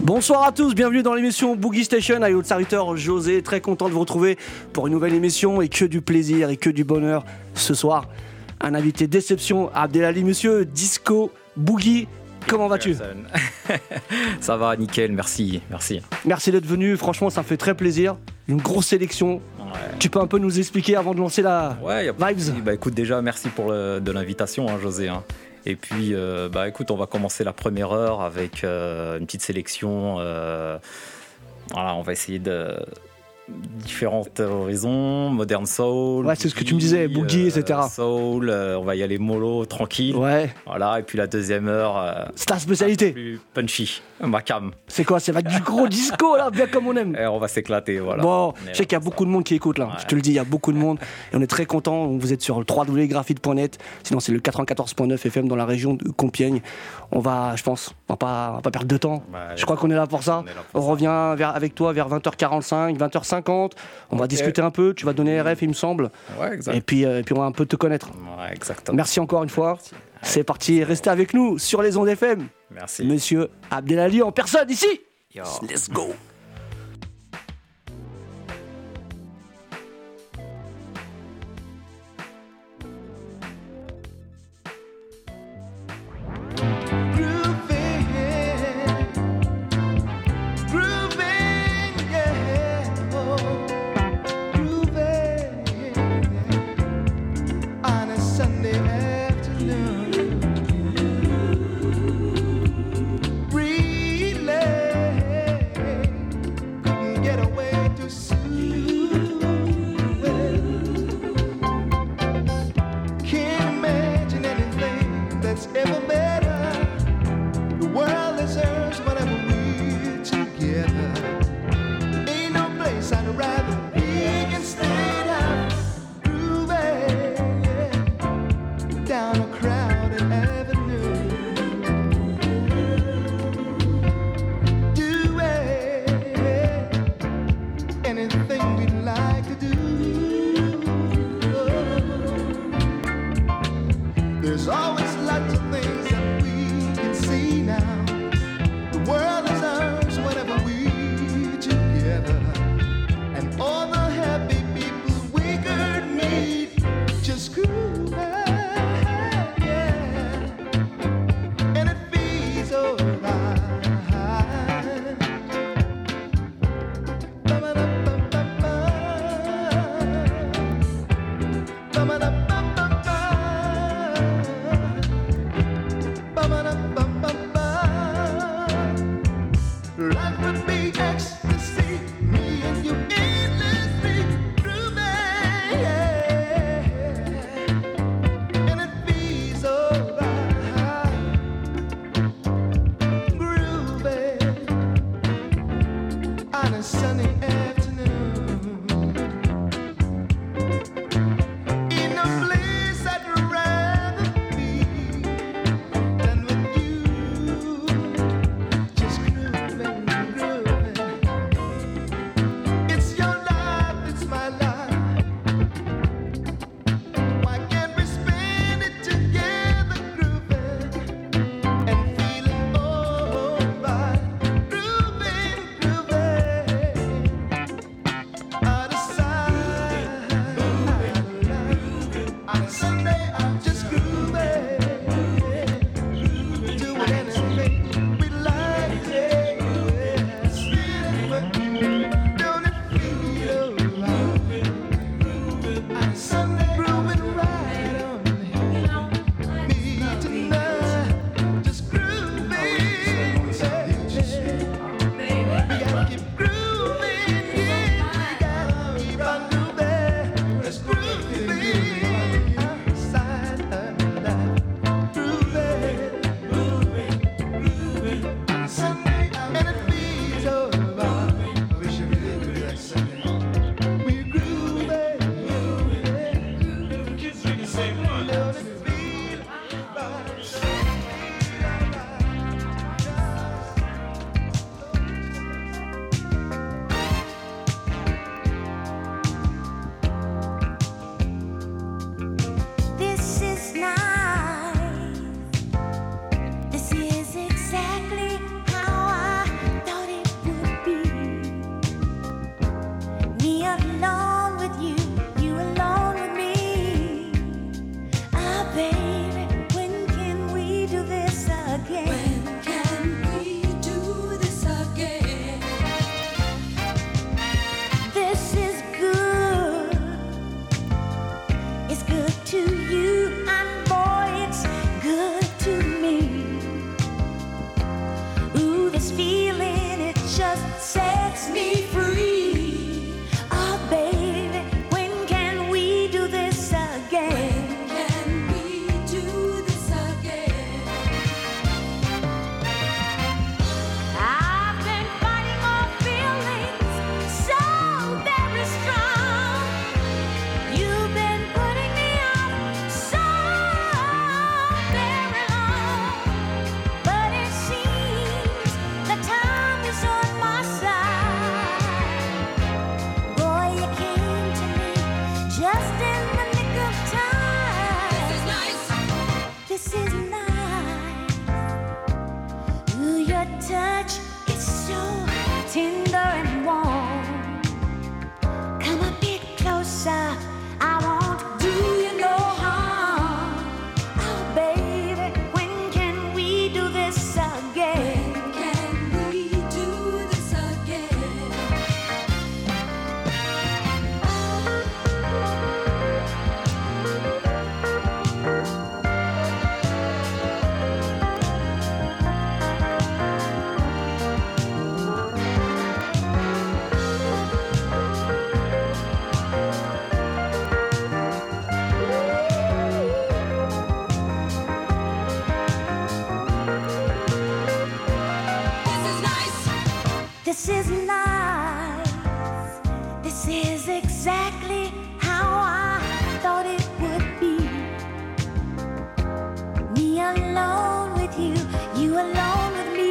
Bonsoir à tous, bienvenue dans l'émission Boogie Station avec votre serviteur José, très content de vous retrouver pour une nouvelle émission et que du plaisir et que du bonheur ce soir. Un invité d'exception, Abdelali, monsieur Disco Boogie, comment vas-tu ? Ça va, nickel, merci. Merci d'être venu, franchement ça me fait très plaisir, une grosse sélection. Ouais. Tu peux un peu nous expliquer avant de lancer la vibes ? Bah écoute, déjà merci de l'invitation, José. Et puis, écoute, on va commencer la première heure avec une petite sélection. Voilà, on va essayer de différentes horizons, modern soul. Ouais, c'est ce que tu me disais, boogie, etc. Soul, on va y aller mollo, tranquille. Ouais. Voilà, et puis la deuxième heure. C'est ta spécialité. Plus punchy, ma cam. C'est quoi ? C'est du gros disco là, bien comme on aime. Et on va s'éclater, voilà. Bon, je sais qu'il y a beaucoup de monde qui écoute là. Ouais. Je te le dis, il y a beaucoup de monde et on est très content. Vous êtes sur le www.graphite.net. Sinon, c'est le 94.9 FM dans la région de Compiègne. On va pas perdre de temps. Je crois qu'on est là pour ça. On revient avec toi vers 20h45, 20h50. On va discuter un peu. Tu vas donner RF, il me semble. Ouais, exact. Et puis on va un peu te connaître. Ouais, exactement. Merci encore une fois. Merci. C'est parti. Restez avec nous sur les ondes FM. Merci. Monsieur Abdelali en personne ici. Yo. Let's go. just in the nick of time. This is nice. This is nice. Ooh, your touch is so tender and warm. Come a bit closer. I won't do you no harm. Oh, baby, when can we do this again? This is nice. This is exactly how I thought it would be. Me alone with you, you alone with me.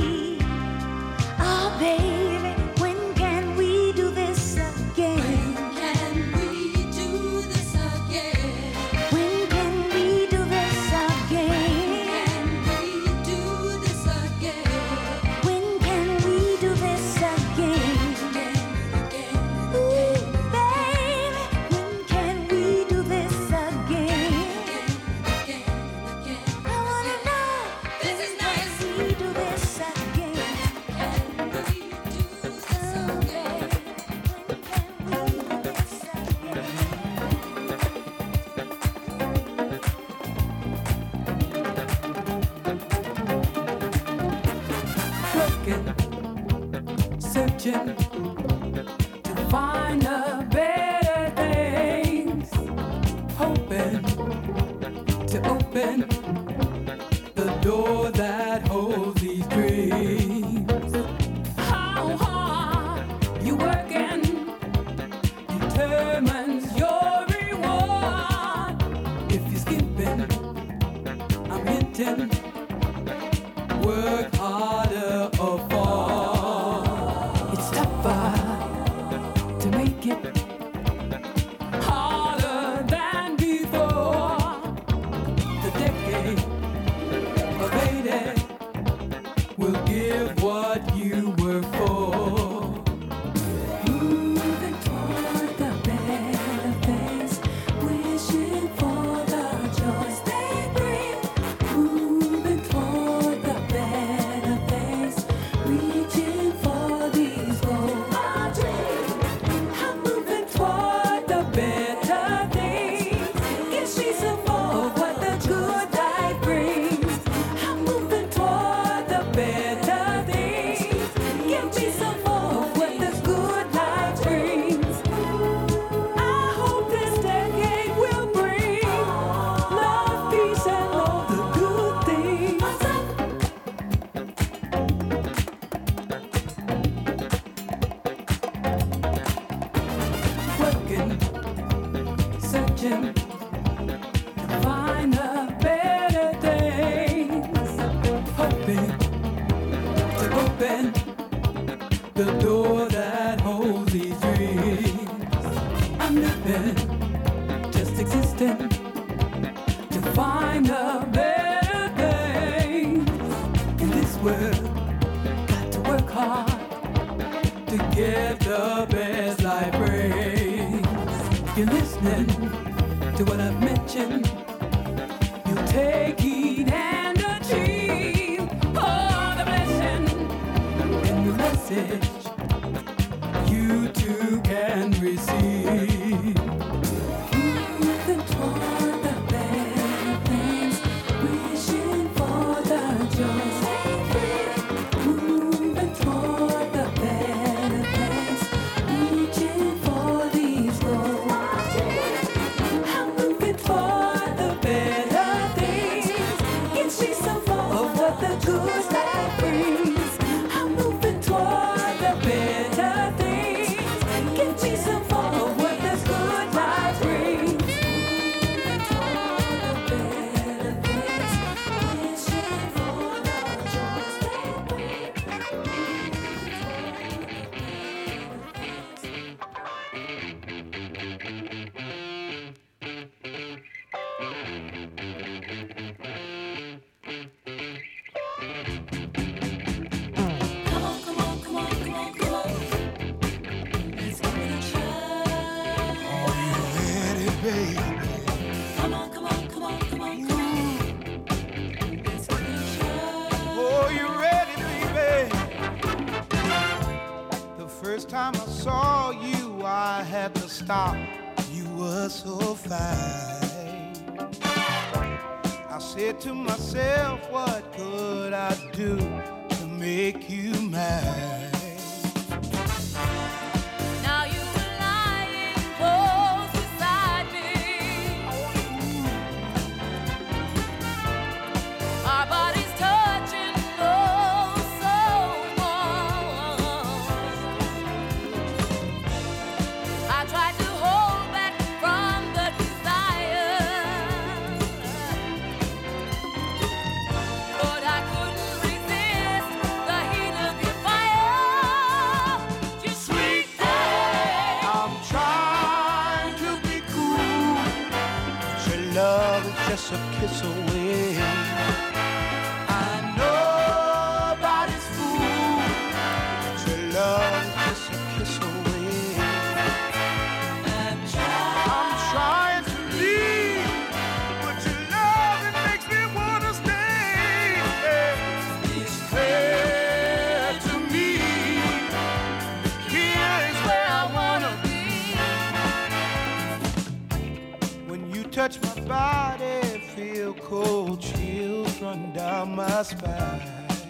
Oh, baby, when can we do this again? When can we do this again? When can we do this again? Can we do this again? When can we do this again? Ooh, baby, when can we do this again? I wanna know. This is nice. Can we do this again? Can we do this again? When can we do this again? Looking, searching to find a better things, hoping to open the door that holds these dreams. How hard you working determines your reward. If you're skipping, I'm hinting. Work harder or fall. It's tougher to make it, harder than before. The decade of 80 will give what you work for. Moving toward the better things, wishing for the joys they bring. Moving toward the better things, reaching for these goals. I'm moving toward the better things. Give me some more of what the good life brings. I'm moving toward the better things. Give me some more of what the good life brings. I hope this decade will bring love, peace, and all the good things. Working, searching to find the better things, hoping to open the door that holds these dreams. I'm living, just existing to find the better things in this world. Got to work hard to get the best life brings. You're listening to what I've mentioned. You take heed and achieve all the blessing in the message you too can receive. Moving toward the better things, wishing for the joys they bring. Moving toward the better things, reaching for these goals. I'm moving toward the better things. Give me some more of what the good life brings. I'm moving toward the better things. Give me some more of what the good life baby. Come on, come on, come on, come on, come on. Let's finish up. Oh, you ready, baby? The first time I saw you, I had to stop. You were so fine. I said to myself, what could I do to make you mine? Now you were lying close beside me. Our bodies touching, oh, so warm. I tried to hold back from the desire, but I couldn't resist the heat of your fire. You sweet thing. I'm trying to be cool. Your love is just a kiss away. I know nobody's fool. Your love is just a kiss away. I'm trying to leave, but your love it makes me wanna stay. It's clear to me. Here is where I wanna be. When you touch my body, feel cold chills run down my spine.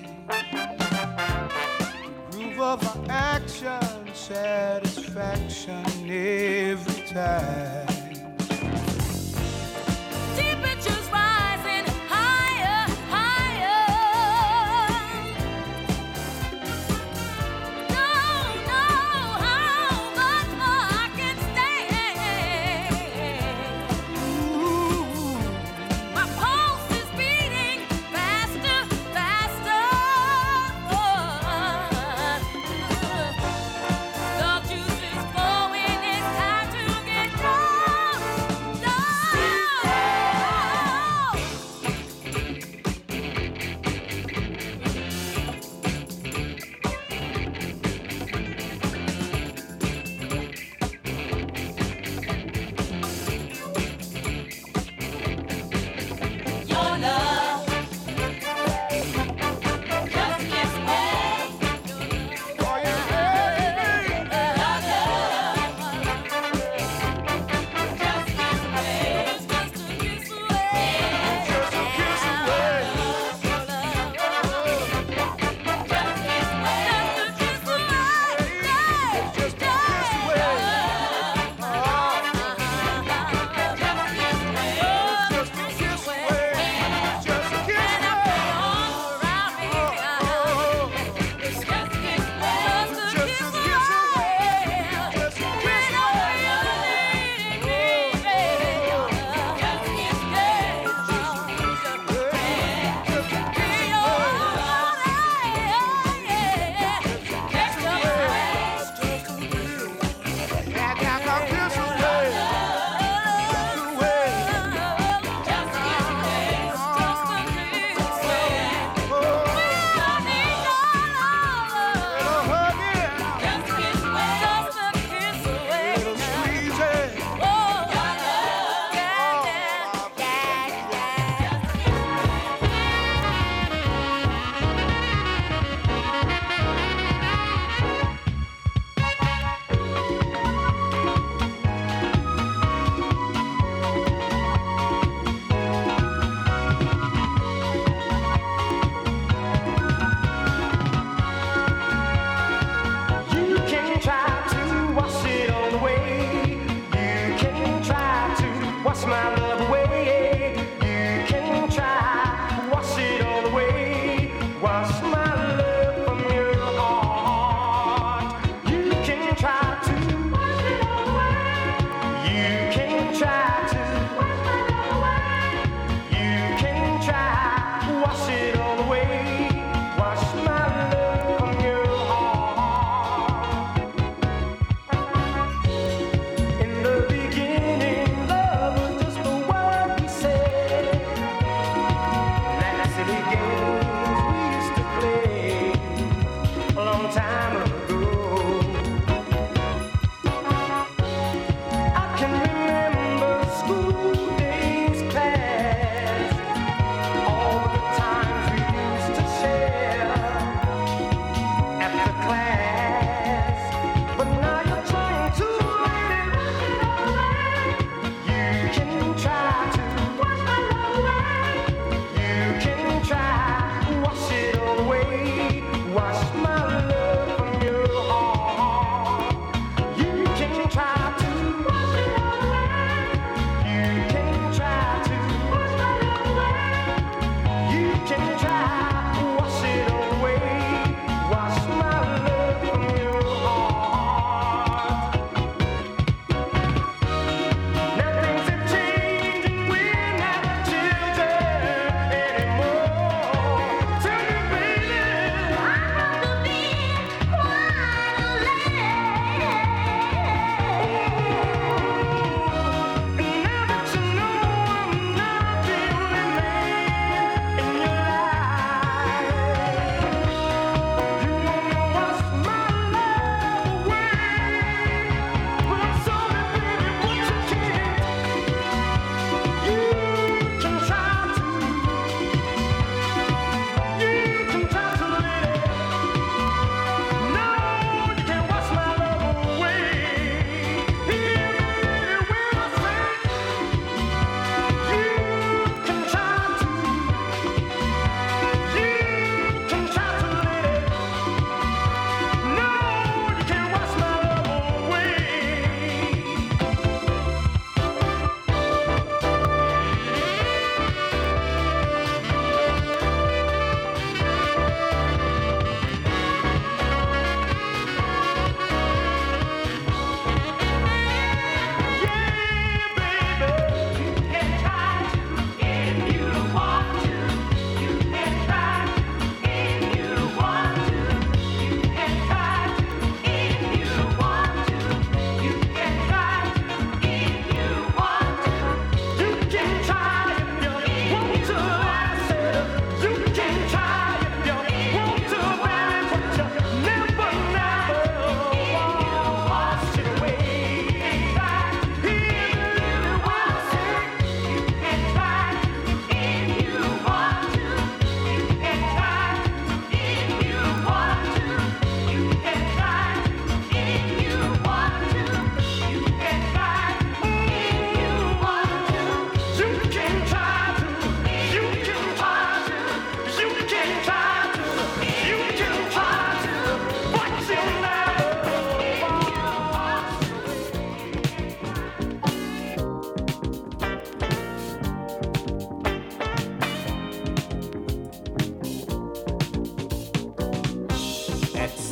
Groove of our action, satisfaction every time. Temperatures rising higher, higher. Don't know how much more I can stay. Ooh. My pulse is beating faster, faster. The juice is flowing, it's time to get going.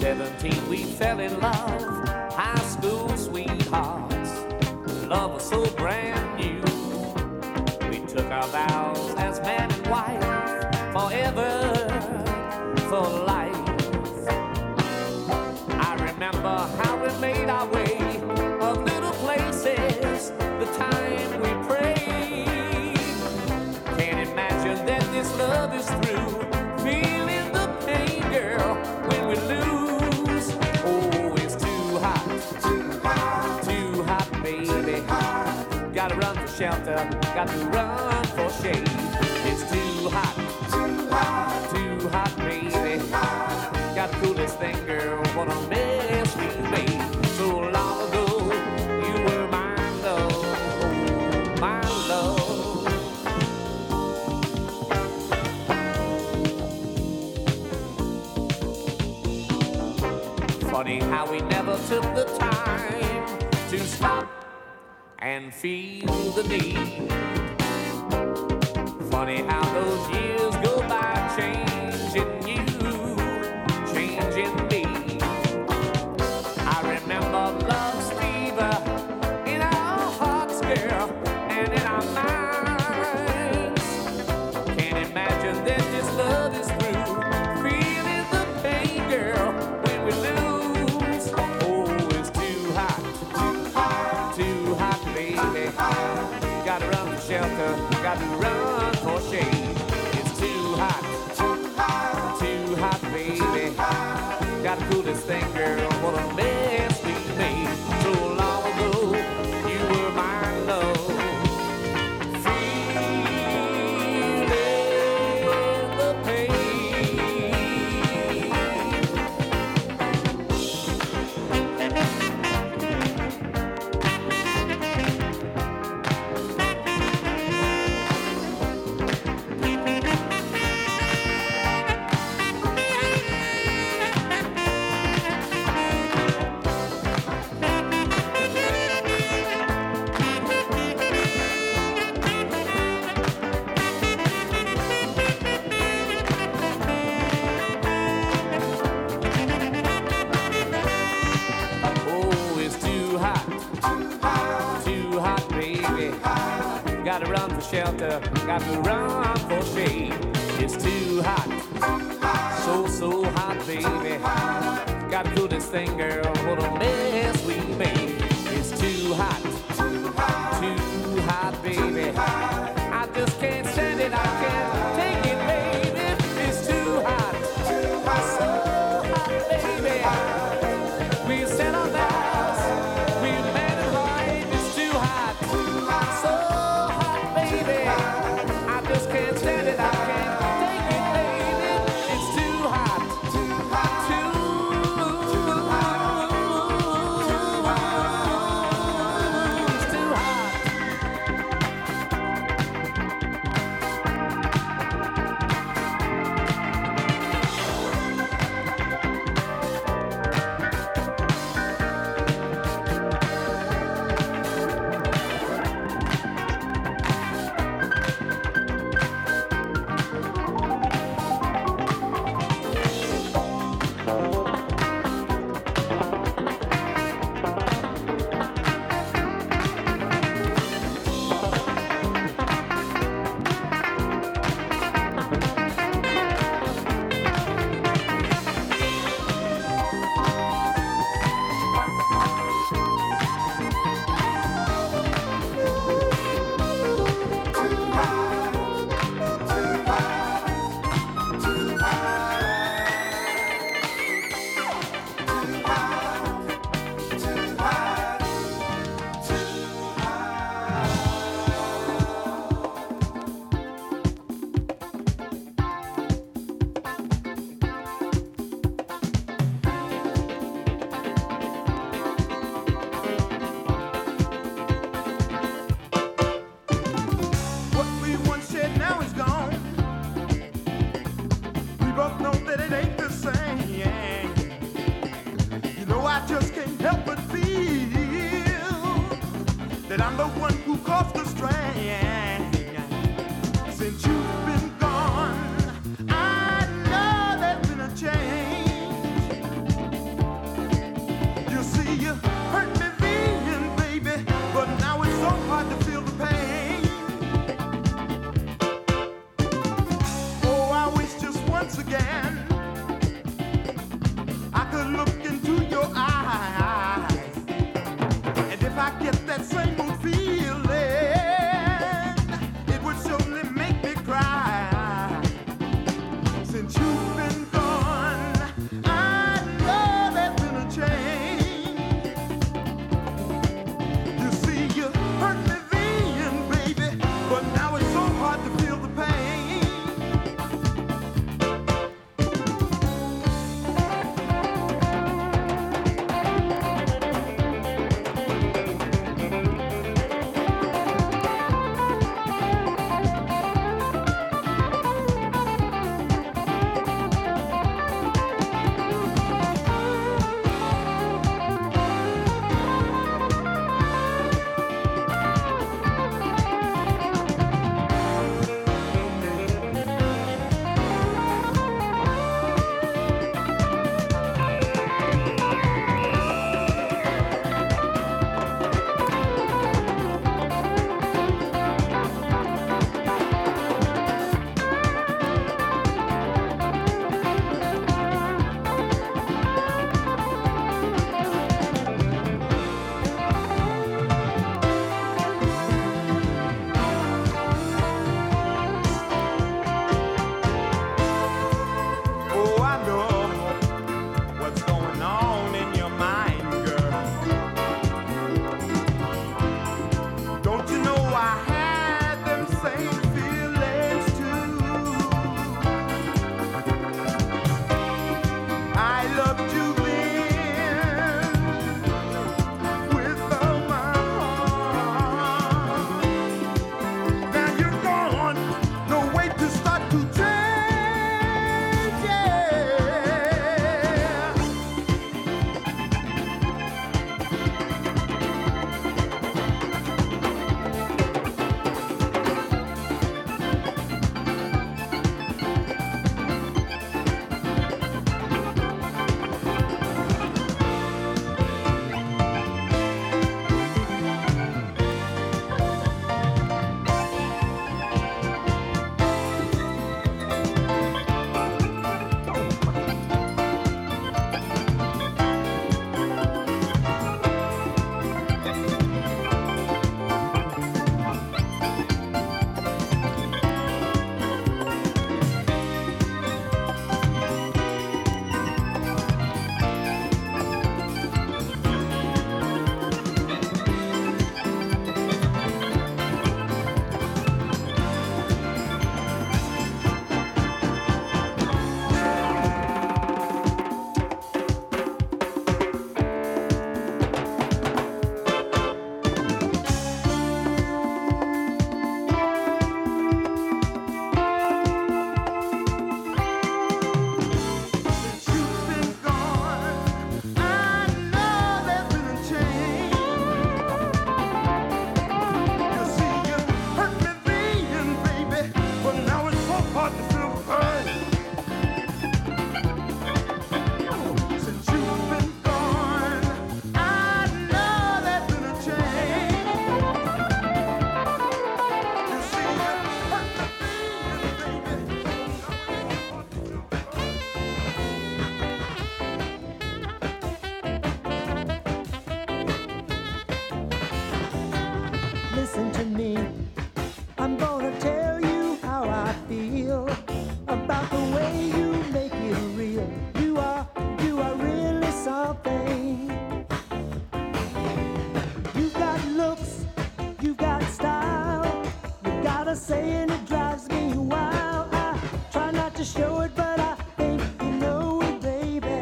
17, we fell in love, high school sweethearts. Love was so brand new. We took our vows as man and wife, forever, for life. I remember how we made our way of little places, the time we prayed. Can't imagine that this love is through. Feeling the pain, girl, when we lose. Oh, it's too hot, too hot, baby. Gotta run for shelter, got to run for shade. It's too hot, too hot, baby. Gotta cool this thing, girl, what a mess we made. So long ago, you were my love, oh, my love. Funny how we never took the time to stop and feel the need. Funny how those years go by, changing you, changing me. I remember love's fever in our hearts, girl, and in our minds. Can't imagine that this love is through. Feeling the pain, girl, when we lose. Oh, it's too hot, baby. Gotta run for shelter, gotta run for shade. It's too hot, baby. Gotta cool this thing, girl, what a mess we made. So long ago, you were my love. Feeling the pain. Oh, it's too hot, baby. Gotta run for shelter, gotta run for shade. It's too hot, so hot, baby. Gotta cool this thing, girl, what a mess we made. It's too hot, baby. I just can't stand it, I can't take it, baby. It's too hot, so hot, baby. We said our vows, we made it right. It's too hot, so hot, baby. I just can't stand it, I can't take it, baby. It's too hot, too hot. It's too hot. that I'm the one who caused the strain. Since you've been gone, I know there's been a change. a saying, it drives me wild. I try not to show it, but I think you know it, baby.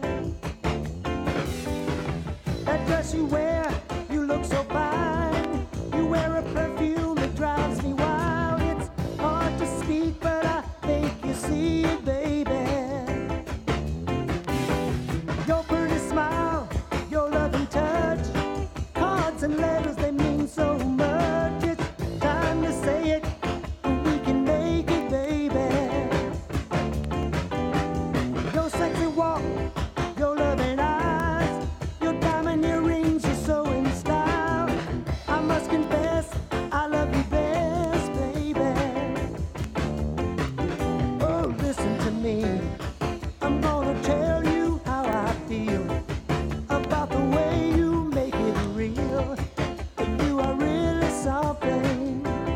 That dress you wear, you look so fine. You wear a perfume that drives me wild. It's hard to speak, but I think you see it, baby. Your pretty smile, your loving touch, cards and letters, they mean so much. It's time to say it, we can make it, baby. Your sexy walk, your loving eyes, your diamond earrings, you're so in style. I must confess, I love you best, baby. Oh, listen to me, I'm gonna tell you how I feel about the way you make it real. You are really something.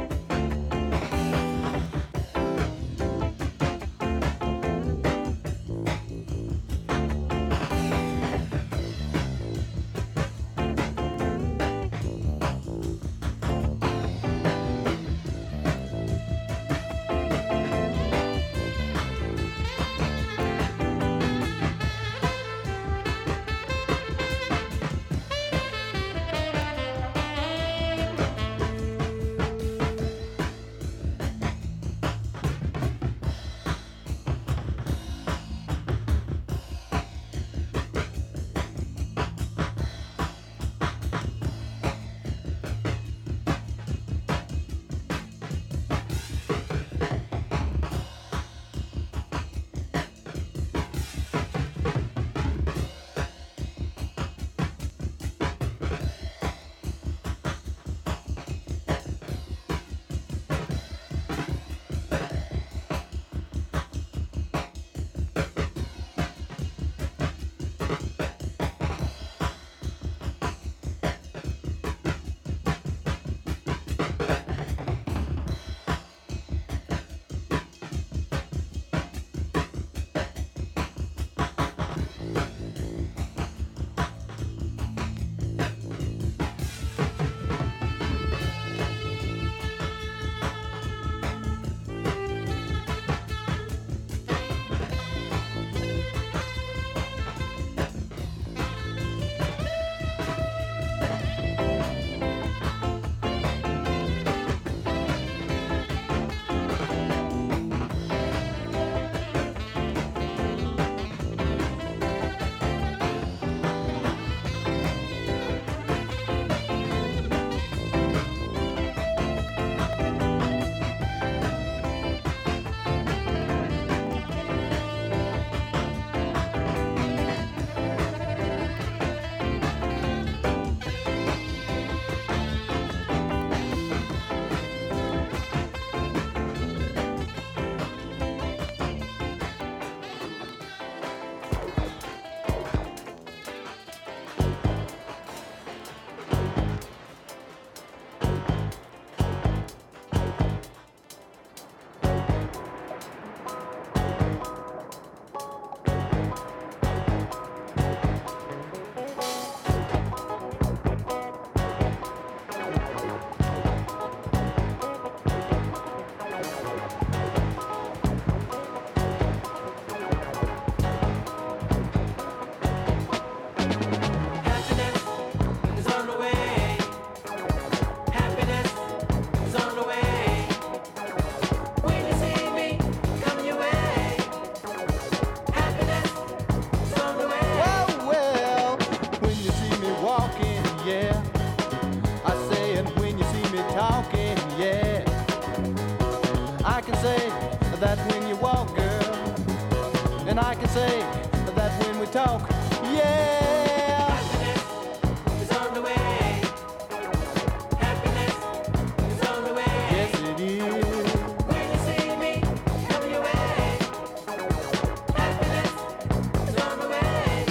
that when you walk, girl, and I can say that when we talk, yeah. Happiness is on the way. Happiness is on the way. Yes, it is. When you see me coming your way, happiness is on the way.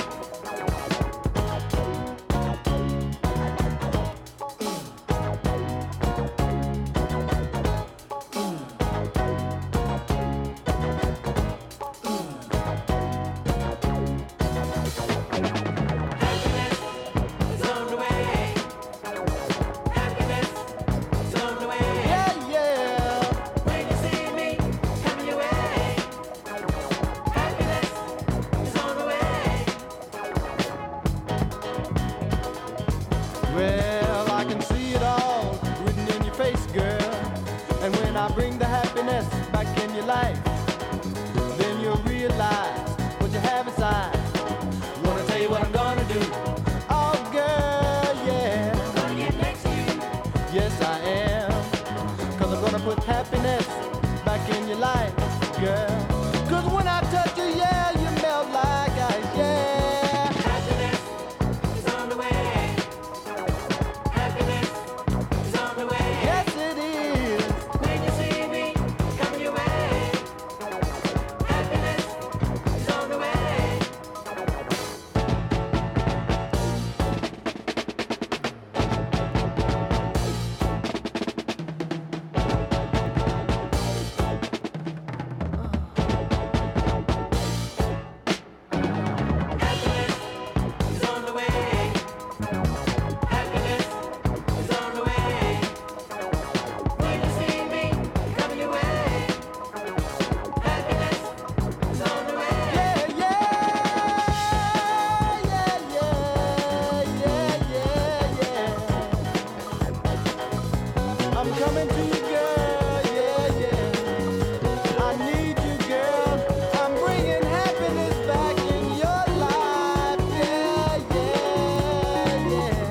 girl. And when I bring the happiness back in your life, then you'll realize what you have inside. Wanna tell you what I'm gonna do? Oh, girl, yeah. Gonna get next to you. Yes, I am. 'Cause I'm gonna put happiness back in your life, girl. 'Cause when I touch you, yeah, you melt like ice, yeah. Happiness is on the way. Happiness is on the way. Yes, it is. When you see me coming your way, happiness is on the way. Happiness is on the way. Happiness is on the way. When you see me coming your way, happiness is on the way. Yeah, yeah, yeah, yeah, yeah, yeah, yeah. I'm coming to you, girl, yeah, yeah. I need you, girl. I'm bringing happiness back in your life, yeah, yeah, yeah.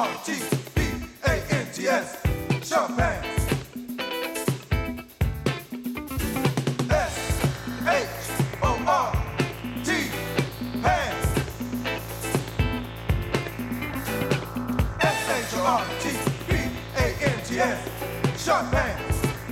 S-H-O-R-T-P-A-N-T-S, short pants. S-H-O-R-T, pants. S-H-O-R-T-P-A-N-T-S, short pants.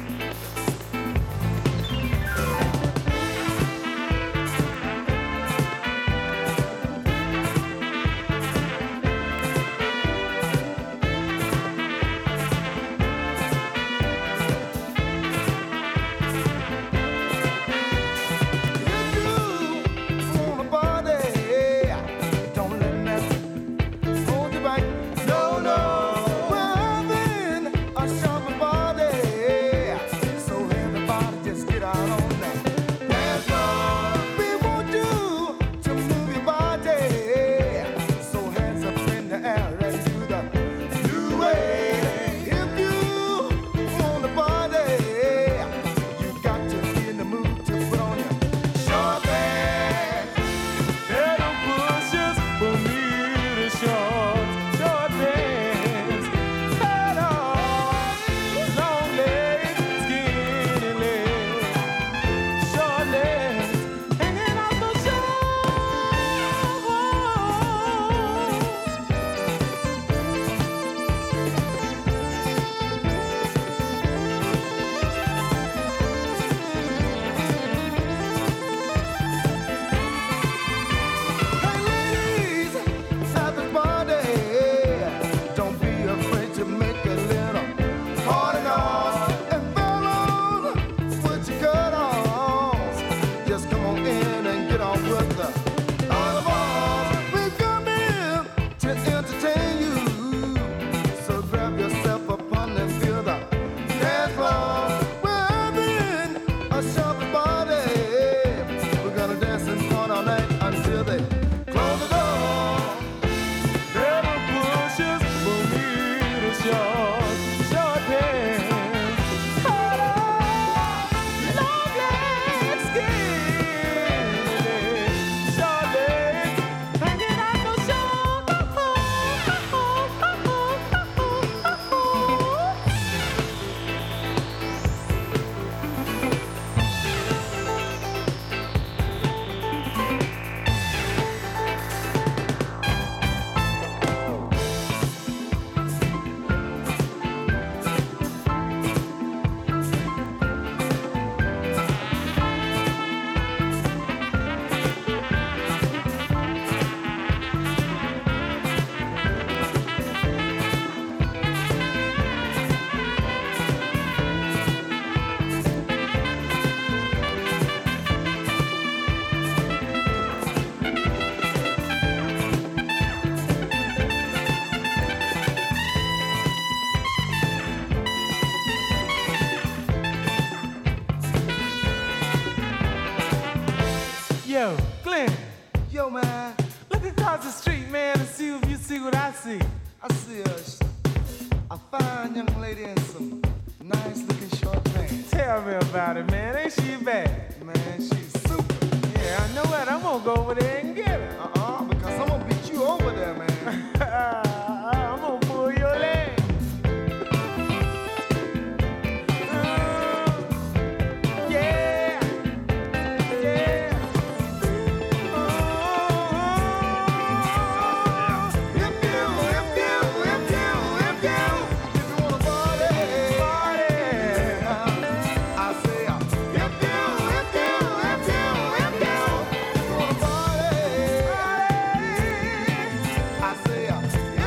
Yo, Glenn. Yo, man. Look across the street, man, and see if you see what I see. I see a fine young lady in some nice looking short pants. Tell me about it, man. Ain't she bad? Man, she's super. Yeah, I know that. I'm gonna go over there and get her. Because I'm gonna beat you over there, man. I'm gonna pull your leg. Yeah. Yeah. If you wanna party, I say, if you wanna party, I say,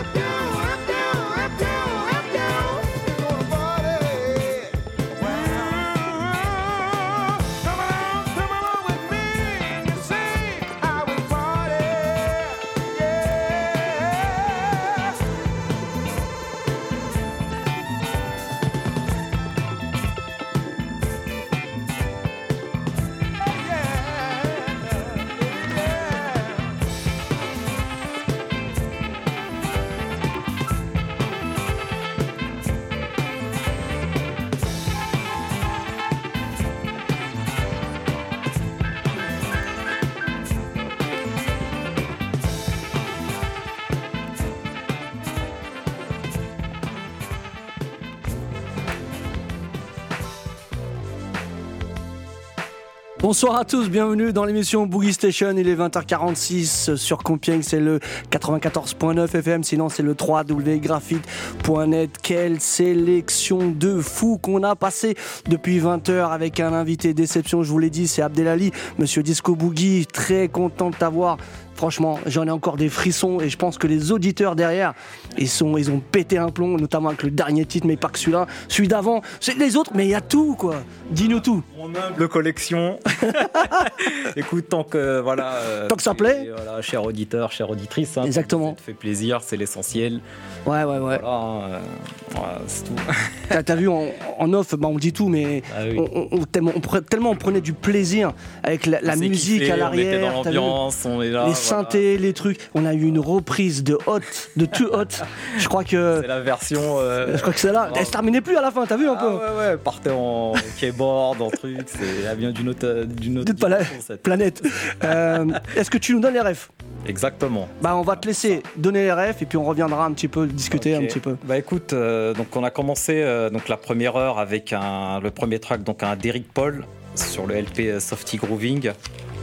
Bonsoir à tous, bienvenue dans l'émission Boogie Station, il est 20h46 sur Compiègne, c'est le 94.9 FM, sinon c'est le www.graphite.net. Quelle sélection de fous qu'on a passé depuis 20h avec un invité déception, je vous l'ai dit, c'est Abdelali, monsieur Disco Boogie, très content de t'avoir. Franchement, j'en ai encore des frissons et je pense que les auditeurs derrière, ils ont pété un plomb, notamment avec le dernier titre, mais pas que celui-là, celui d'avant, c'est les autres, mais il y a tout quoi. Dis-nous tout. Mon humble collection. Écoute, tant que tant que ça plaît. Voilà, cher auditeur, chère auditrice. Hein, exactement. Ça te fait plaisir, c'est l'essentiel. Ouais. Voilà, c'est tout. T'as vu en off, on dit tout, mais oui. tellement on prenait du plaisir avec la musique kiffé, à l'arrière. On était dans l'ambiance, on est là. Les synthés, les trucs. On a eu une reprise de Too Hot. Je crois que. C'est la version. Je crois que c'est là. Elle se terminait plus à la fin, t'as vu un peu? Ouais. Partait en keyboard, en truc. Elle vient d'une autre planète. Est-ce que tu nous donnes les refs? Exactement. On va te laisser donner les refs et puis on reviendra un petit peu discuter un petit peu. Écoute, donc on a commencé donc la première heure avec le premier track, donc un Derrick Paul sur le LP Softy Grooving.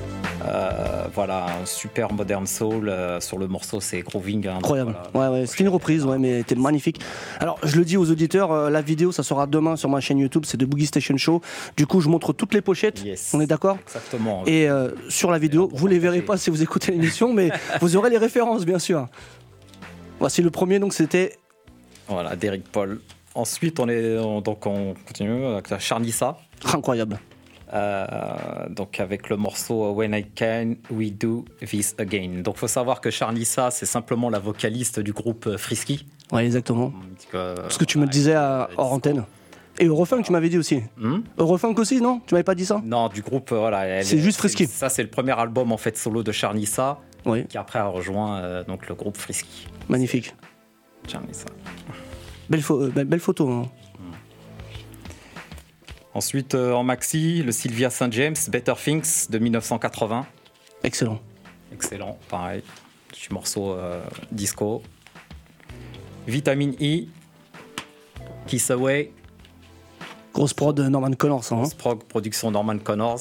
Voilà, un super modern soul sur le morceau, c'est Grooving. Incroyable. Ouais, c'était une reprise, mais c'était magnifique. Alors, je le dis aux auditeurs, la vidéo, ça sera demain sur ma chaîne YouTube, c'est de Boogie Station Show. Du coup, je montre toutes les pochettes. Yes. On est d'accord? Exactement. Et sur la vidéo, vous les verrez pas si vous écoutez l'émission, mais vous aurez les références, bien sûr. Voici le premier, donc c'était. Voilà, Derrick Paul. Ensuite, on continue avec Charnissa. Incroyable. Donc avec le morceau When I Can We Do This Again. Donc faut savoir que Charnissa, c'est simplement la vocaliste du groupe Frisky. Ouais, exactement. Ce que tu me disais hors antenne. Et Eurofunk, tu m'avais dit aussi. Eurofunk aussi, non? Tu m'avais pas dit ça? Non, du groupe, voilà. C'est juste Frisky. Ça, c'est le premier album en fait solo de Charnissa, qui après a rejoint donc le groupe Frisky. Magnifique. Charnissa. Belle photo. Hein. Ensuite, en maxi, le Sylvia St. James, Better Things de 1980. Excellent, pareil. Petit morceau disco. Vitamine E, Kiss Away. Grosse prod Norman Connors. Grosse production Norman Connors.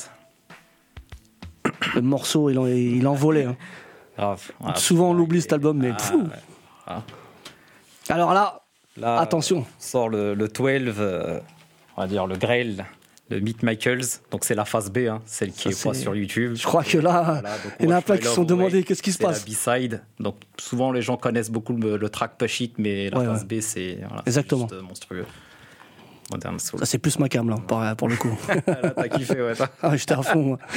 Le morceau, il envolait. Hein. Grave. Souvent, on l'oublie cet album, mais. Alors là, attention. Sort le 12. On va dire le Grail de Meet Michaels, donc c'est la phase B, celle qui est pas sur YouTube. Je crois que là, il y en a plein qui se sont demandé qu'est-ce qui se passe. C'est la B-side, donc souvent les gens connaissent beaucoup le track Push It, mais la phase B c'est exactement. Juste monstrueux. Modern Soul. Ça c'est plus ma cam là, pour le coup. Là, t'as kiffé, ouais. J'étais à fond. Moi.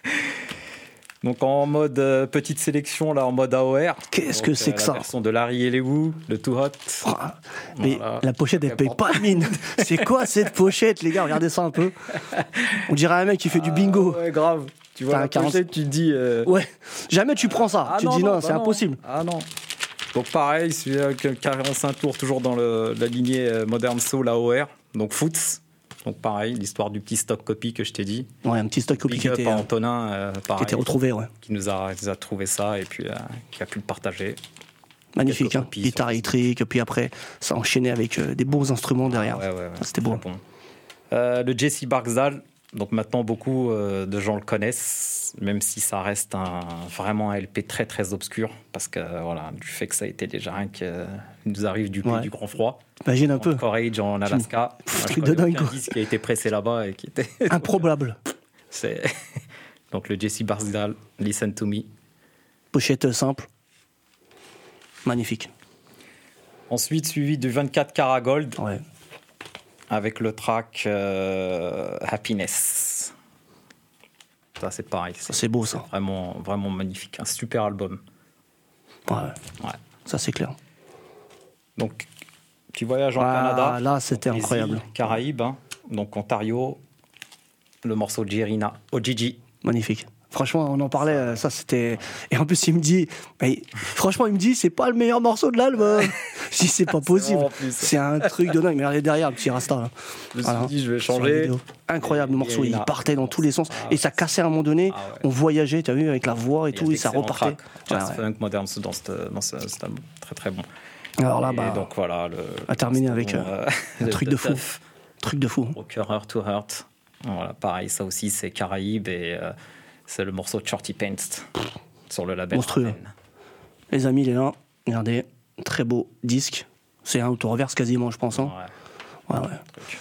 Donc en mode petite sélection, là en mode AOR. Qu'est-ce que c'est que ça? La version de Larry Elewoo, le Too Hot. Mais la pochette, elle paye pas de mine. C'est quoi cette pochette, les gars? Regardez ça un peu. On dirait un mec qui fait du bingo. Ouais, grave. Tu vois la pochette, tu te dis... Ouais, jamais tu prends ça. Tu te dis non, c'est impossible. Ah non. Donc pareil, c'est avec un 45 tours, toujours dans la lignée Modern Soul AOR. Donc Foots. Donc pareil, l'histoire du petit stock copy que je t'ai dit. Ouais, un petit stock copy qui était Antonin, pareil, qui était retrouvé, qui nous a trouvé ça et puis qui a pu le partager. Magnifique, guitare électrique, puis après ça enchaînait avec des beaux instruments derrière. Ouais. C'était beau. Bon. Le Jesse Barksdale, donc maintenant beaucoup de gens le connaissent, même si ça reste vraiment un LP très très obscur, parce que voilà, du fait que ça a été déjà rien qui nous arrive du pays du grand froid. Imagine un peu. Courage en Alaska. Truc de dingue. Un disque qui a été pressé là-bas et qui était improbable. C'est donc le Jesse Barksdale, Listen to Me. Pochette simple. Magnifique. Ensuite, suivi du 24 Karat Gold. Ouais. Avec le track Happiness. Ça, c'est pareil. C'est beau, ça. Vraiment, vraiment magnifique. Un super album. Ouais. Ça, c'est clair. Donc, tu voyages en Canada. Là, c'était incroyable. Caraïbes, donc Ontario. Le morceau Jirina, Ojiji. Magnifique. Franchement, on en parlait, ça c'était... Et en plus, il me dit... franchement, il me dit, c'est pas le meilleur morceau de l'album. Je dis, c'est pas possible. C'est un truc de dingue. Mais regardez derrière, le petit Rasta. Là. Je me suis dit, je vais changer. Incroyable, le morceau. Il partait dans tous les sens. Et ça cassait à un moment donné. On voyageait, tu as vu, avec la voix et tout. Et ça repartait. Funk moderne dans cet album. Très, très bon. Alors là, donc voilà... à terminer avec un truc de fou. Truc de fou. Au cœur, Heart to Heart. Voilà, pareil, ça aussi, c'est Caraïbes et c'est le morceau de Shorty Pants sur le label. Monstrueux. Raven. Les amis, il est là. Regardez, très beau disque. C'est un auto-reverse quasiment, je pense. Hein. Ouais. Ouais.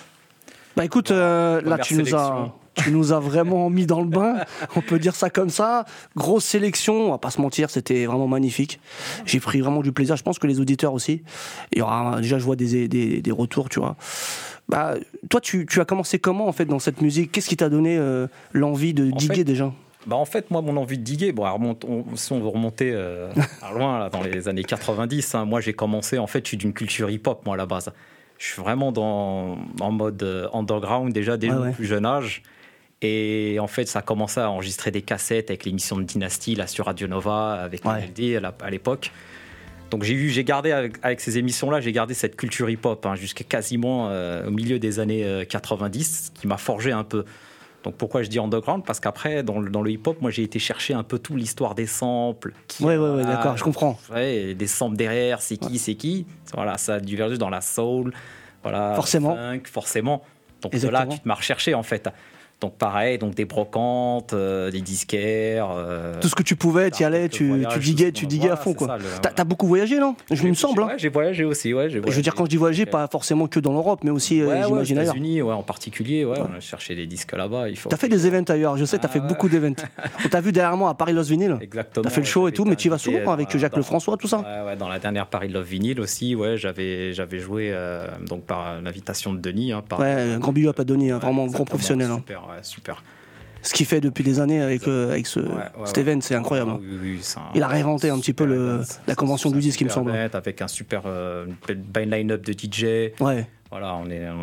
Bah écoute, là première sélection. tu nous as vraiment mis dans le bain, on peut dire ça comme ça. Grosse sélection, on va pas se mentir, c'était vraiment magnifique. J'ai pris vraiment du plaisir, je pense que les auditeurs aussi. Il y aura, déjà je vois des retours, tu vois. Bah, toi, tu as commencé comment en fait dans cette musique? Qu'est-ce qui t'a donné l'envie de diguer déjà? Bah en fait, moi, mon envie de diguer, bon, si on veut remonter à loin, là, dans les années 90, hein, moi, j'ai commencé, en fait, je suis d'une culture hip-hop, moi, à la base. Je suis vraiment en mode underground, déjà, dès le plus jeune âge. Et en fait, ça a commencé à enregistrer des cassettes avec l'émission de Dynasty, là, sur Radio Nova, avec LD à l'époque. Donc, j'ai gardé, avec ces émissions-là, j'ai gardé cette culture hip-hop, hein, jusqu'à quasiment au milieu des années 90, qui m'a forgé un peu. Donc pourquoi je dis underground? Parce qu'après, dans le hip-hop, moi j'ai été chercher un peu toute l'histoire des samples. Ouais, d'accord, je comprends. Ouais, des samples derrière, c'est qui. Voilà, ça a divergé dans la soul, voilà, forcément. Funk, forcément. Donc Exactement. là, tu te m'as recherché en fait. Donc pareil, donc des brocantes, des disquaires. Tout ce que tu pouvais, tu y allais, tu diguais à fond, quoi. T'as beaucoup voyagé, non? Je me semble. Ouais, j'ai voyagé aussi. Ouais, je veux dire, quand je dis voyager, pas forcément que dans l'Europe, mais aussi, j'imagine, ailleurs. Aux États-Unis, en particulier, on a cherché des disques là-bas. T'as fait des events ailleurs, je sais, t'as fait beaucoup d'events. On t'a vu derrière moi à Paris Lost Vinyl. Exactement. T'as fait le show et tout, mais tu y vas souvent avec Jacques Lefrançois, tout ça. Ouais, dans la dernière Paris Love Vinyl aussi, j'avais joué donc par l'invitation de Denis. Grand big up à Denis, vraiment grand professionnel. Super. Ce qu'il fait depuis des années avec cet event, c'est incroyable. Oui, il a réinventé un petit peu la convention du disque, il me semble. Avec un super line-up de DJ. Ouais. Voilà,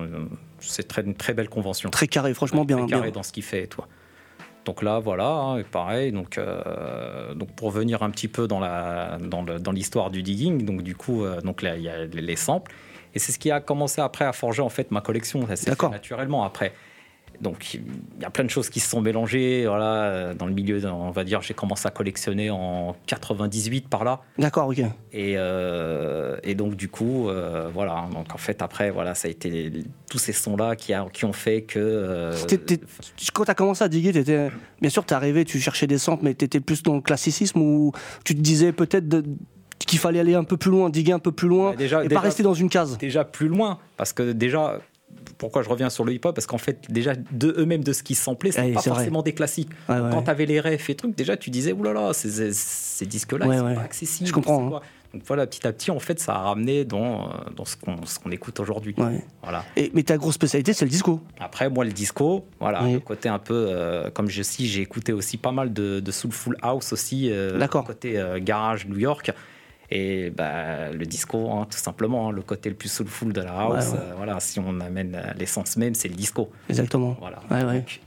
c'est une très belle convention. Très carré, franchement bien. Très carré dans ce qu'il fait, toi. Donc là, voilà, pareil. Donc pour venir un petit peu dans l'histoire du digging, donc du coup, donc là il y a les samples, et c'est ce qui a commencé après à forger en fait ma collection. Ça s'est fait naturellement après. Donc il y a plein de choses qui se sont mélangées, voilà, dans le milieu, on va dire, j'ai commencé à collectionner en 98 par là. D'accord, ok. Et donc du coup, voilà, donc en fait après, voilà, ça a été tous ces sons-là qui ont fait que... Quand tu as commencé à diguer, bien sûr, tu es arrivé, tu cherchais des samples, mais tu étais plus dans le classicisme ou tu te disais peut-être qu'il fallait aller un peu plus loin, diguer un peu plus loin, pas rester dans une case? Déjà plus loin, parce que déjà... Pourquoi je reviens sur le hip-hop? Parce qu'en fait, déjà, eux-mêmes de ce qu'ils samplaient, c'est pas forcément des classiques. Quand t'avais les refs et trucs, déjà, tu disais, oulala, ces disques-là, ils sont pas accessibles. Je comprends. Donc voilà, petit à petit, en fait, ça a ramené dans ce qu'on écoute aujourd'hui. Ouais. Voilà. Mais ta grosse spécialité, c'est le disco. Après, moi, le disco, voilà, le côté un peu, comme j'ai écouté aussi pas mal de Soulful House aussi, côté garage New York. Et le disco, hein, tout simplement, hein, le côté le plus soulful de la house, voilà, si on amène l'essence même, c'est le disco. Exactement. Voilà. Donc,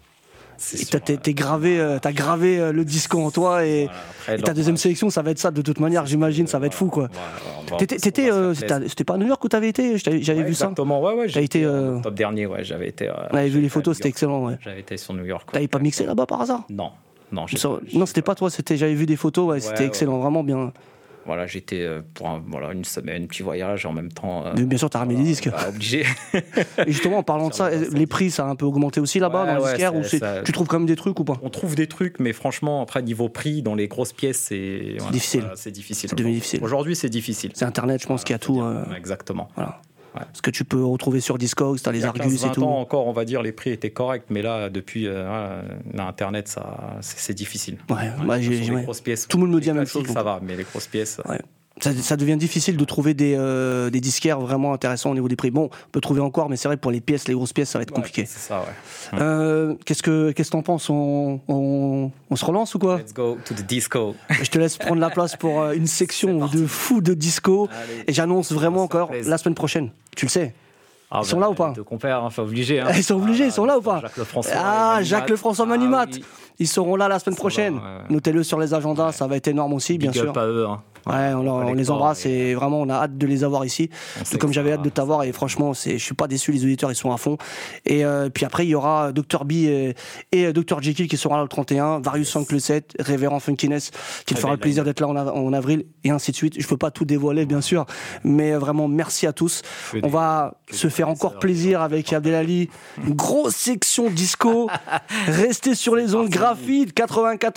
t'as gravé le disco en toi et ta deuxième sélection, ça va être ça de toute manière, j'imagine, ça va être fou, quoi. C'était pas à New York où t'avais été? J'avais vu ça. Exactement, J'avais été top dernier, j'avais été. On avait vu les photos, c'était excellent, J'avais été sur New York. T'avais pas mixé là-bas par hasard? Non, c'était pas toi, j'avais vu des photos, c'était excellent, vraiment bien. Voilà, j'étais pour une semaine, petit voyage, en même temps. Bien sûr, t'as ramené des disques. Obligé. Et justement, en parlant de ça, les prix, ça a un peu augmenté aussi là-bas dans les disquaires, ou tu trouves quand même des trucs ou pas? On trouve des trucs, mais franchement, après, niveau prix, dans les grosses pièces, c'est difficile. C'est difficile. C'est devenu difficile. Aujourd'hui, c'est difficile. C'est Internet, je pense, qui a tout. Exactement. Voilà. Ce que tu peux retrouver sur Discogs, t'as les Argus et tout. Ans encore, on va dire, les prix étaient corrects, mais là, depuis Internet, c'est difficile. Les grosses pièces, tout le monde me dit la même chose. Ça va, mais les grosses pièces. Ça devient difficile de trouver des disquaires vraiment intéressants au niveau des prix. Bon, on peut trouver encore, mais c'est vrai que pour les grosses pièces, ça va être compliqué. C'est ça, ouais. Qu'est-ce que t'en penses? On se relance ou quoi? Let's go to the disco. Je te laisse prendre la place pour une section de fou de disco. Allez. Et j'annonce vraiment encore la semaine prochaine. Tu le sais. Ils sont là ou pas? Les deux compères, c'est obligé. Hein. Ils sont obligés, ils sont là ou pas? Jacques Lefrançois. Jacques Lefrançois Manimat. Ils seront là la semaine prochaine. Notez-le sur les agendas, ça va être énorme aussi, bien sûr. Big up à eux. Hein. Ouais, on les embrasse et vraiment on a hâte de les avoir ici. On sait Tout comme que j'avais ça- hâte de t'avoir et franchement, je suis pas déçu, les auditeurs ils sont à fond. Et puis après il y aura Dr B et Dr Jekyll qui seront là le 31, Various Funk le 7, Révérend Funkiness qui te fera le plaisir d'être là en avril et ainsi de suite. Je peux pas tout dévoiler bien sûr, mais vraiment merci à tous. On va se faire encore plaisir avec Abdelali. Une grosse section disco. Restez sur les ondes Graphite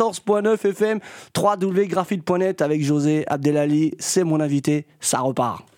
94.9 FM, www.graphite.net avec José Abdelali. C'est mon invité. Ça repart.